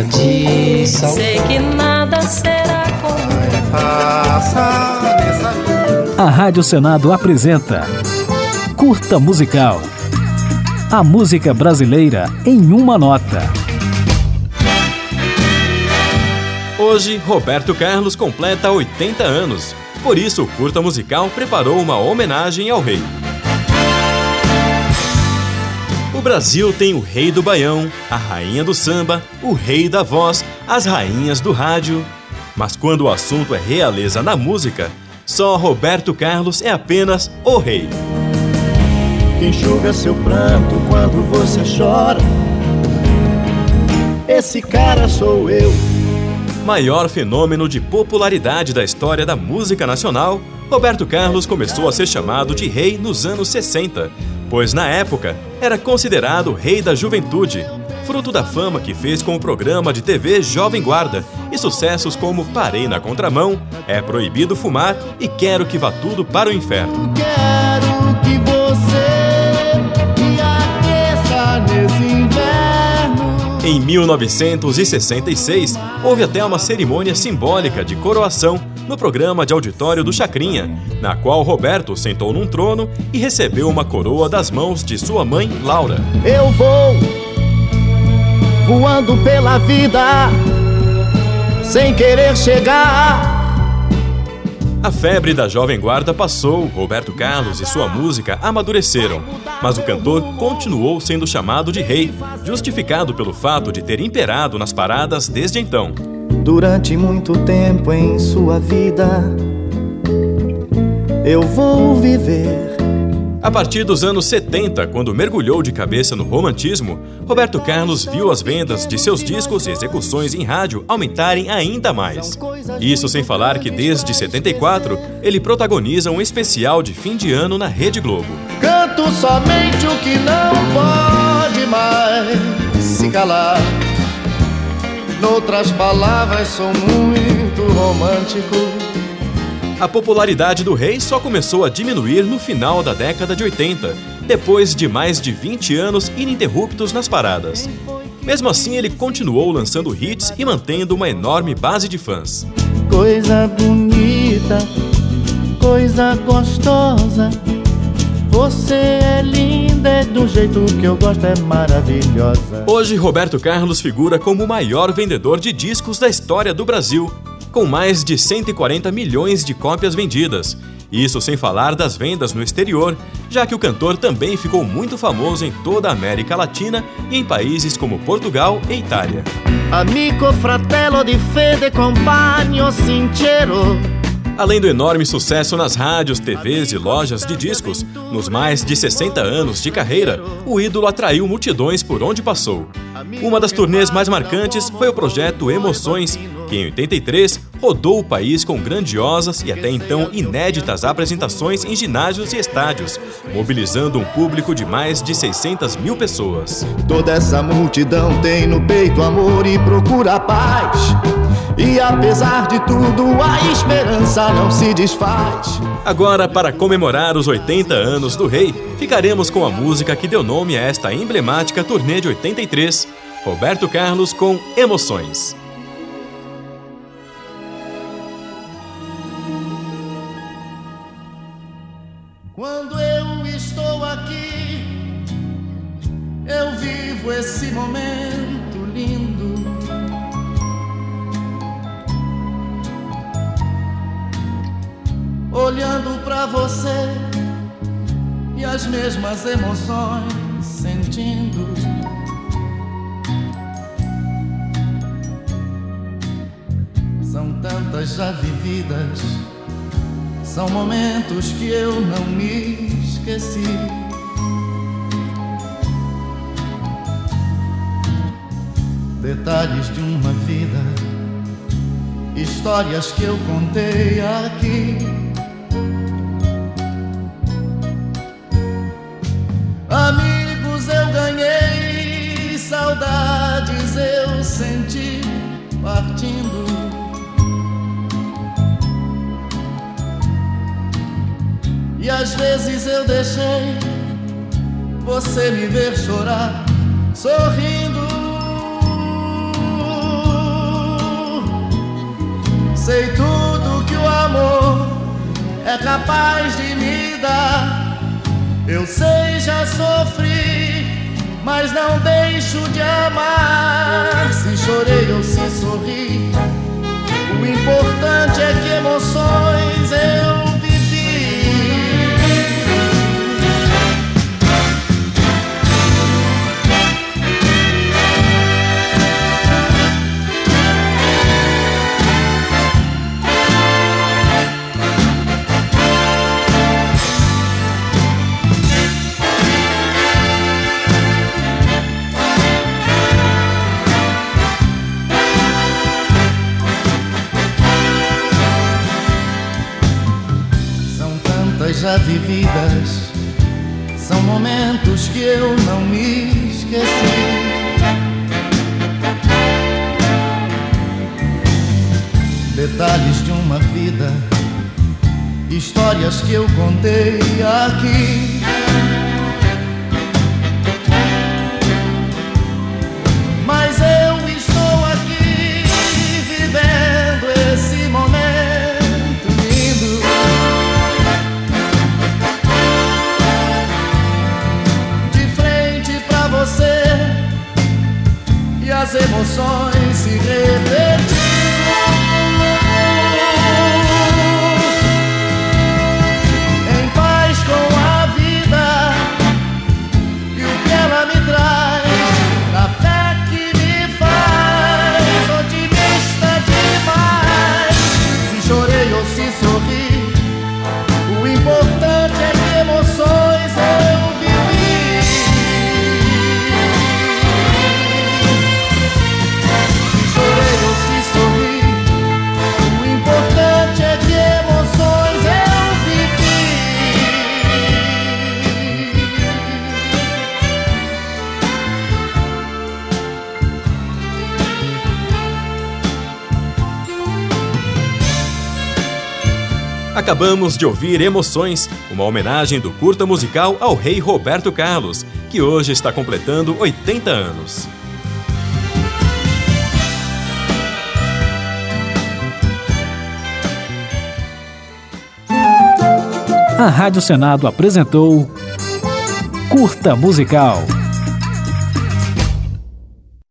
perdição. Sei que nada será como Passa nessa vida. A Rádio Senado apresenta Curta Musical. A música brasileira em uma nota. Hoje, Roberto Carlos completa 80 anos. Por isso, o Curta Musical preparou uma homenagem ao rei. O Brasil tem o rei do baião, a rainha do samba, o rei da voz, as rainhas do rádio. Mas quando o assunto é realeza na música, só Roberto Carlos é apenas o rei. Enxuga seu pranto quando você chora. Esse cara sou eu. Maior fenômeno de popularidade da história da música nacional, Roberto Carlos começou a ser chamado de rei nos anos 60, pois na época era considerado o rei da juventude, fruto da fama que fez com o programa de TV Jovem Guarda e sucessos como Parei na Contramão, É Proibido Fumar e Quero que Vá Tudo para o Inferno. Quero que você me aqueça nesse inverno. Em 1966, houve até uma cerimônia simbólica de coroação no programa de auditório do Chacrinha, na qual Roberto sentou num trono e recebeu uma coroa das mãos de sua mãe, Laura. Eu vou voando pela vida sem querer chegar. A febre da Jovem Guarda passou, Roberto Carlos e sua música amadureceram, mas o cantor continuou sendo chamado de rei, justificado pelo fato de ter imperado nas paradas desde então. Durante muito tempo em sua vida, eu vou viver. A partir dos anos 70, quando mergulhou de cabeça no romantismo, Roberto Carlos viu as vendas de seus discos e execuções em rádio aumentarem ainda mais. Isso sem falar que desde 74, ele protagoniza um especial de fim de ano na Rede Globo. Canto somente o que não pode mais se calar. Noutras palavras, sou muito romântico. A popularidade do rei só começou a diminuir no final da década de 80, depois de mais de 20 anos ininterruptos nas paradas. Mesmo assim, ele continuou lançando hits e mantendo uma enorme base de fãs. Coisa bonita, coisa gostosa, você é linda, do jeito que eu gosto, é maravilhosa. Hoje, Roberto Carlos figura como o maior vendedor de discos da história do Brasil, com mais de 140 milhões de cópias vendidas. Isso sem falar das vendas no exterior, já que o cantor também ficou muito famoso em toda a América Latina e em países como Portugal e Itália. Amico, fratello di fede, compagno sincero. Além do enorme sucesso nas rádios, TVs e lojas de discos, nos mais de 60 anos de carreira, o ídolo atraiu multidões por onde passou. Uma das turnês mais marcantes foi o projeto Emoções, que em 83 rodou o país com grandiosas e até então inéditas apresentações em ginásios e estádios, mobilizando um público de mais de 600 mil pessoas. Toda essa multidão tem no peito amor e procura paz. E apesar de tudo, a esperança não se desfaz. Agora, para comemorar os 80 anos do rei, ficaremos com a música que deu nome a esta emblemática turnê de 83, Roberto Carlos com Emoções. Quando eu estou aqui, eu vivo esse momento lindo. Olhando pra você e as mesmas emoções sentindo. São tantas já vividas, são momentos que eu não me esqueci. Detalhes de uma vida, histórias que eu contei aqui. Amigos eu ganhei, saudades eu senti partindo. E às vezes eu deixei você me ver chorar, sorrindo. sei tudo que o amor é capaz de me dar. Eu sei, já sofri, mas não deixo de amar. Se chorei ou se sorri, o importante é que emoções eu vivi. Já vividas, são momentos que eu não me esqueci. Detalhes de uma vida, histórias que eu contei aqui. Mas eu estou aqui vivendo esse momento lindo. E as emoções se repetindo. Em paz com a vida e o que ela me traz, na fé que me faz otimista demais. Se chorei ou se sorri, o importante é que emoções eu vivi. Acabamos de ouvir Emoções, uma homenagem do curta musical ao rei Roberto Carlos, que hoje está completando 80 anos. A Rádio Senado apresentou Curta Musical.